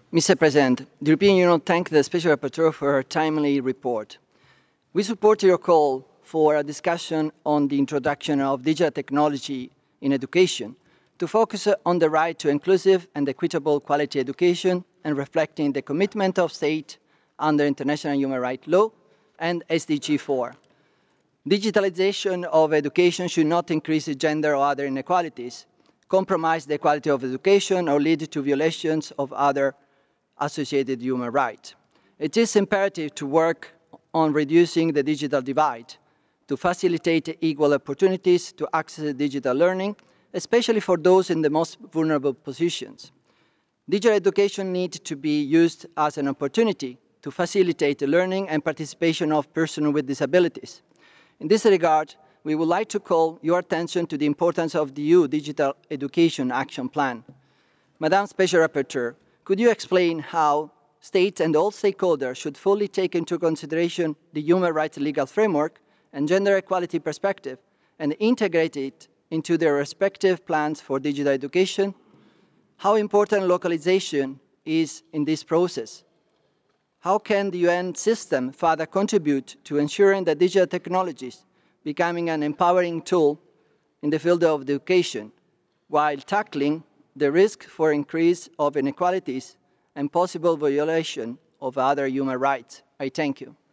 Mr. President, the European Union thanks the Special Rapporteur for her timely report. We support your call for a discussion on the introduction of digital technology in education to focus on the right to inclusive and equitable quality education and reflecting the commitment of state under international human rights law and SDG 4. Digitalization of education should not increase gender or other inequalities, compromise the quality of education, or lead to violations of other associated human rights. It is imperative to work on reducing the digital divide, to facilitate equal opportunities to access digital learning, especially for those in the most vulnerable positions. Digital education needs to be used as an opportunity to facilitate the learning and participation of persons with disabilities. In this regard, we would like to call your attention to the importance of the EU Digital Education Action Plan. Madam Special Rapporteur, could you explain how states and all stakeholders should fully take into consideration the human rights legal framework and gender equality perspective and integrate it into their respective plans for digital education? How important localization is in this process? How can the UN system further contribute to ensuring that digital technologies becoming an empowering tool in the field of education, while tackling the risk for increase of inequalities and possible violation of other human rights? I thank you.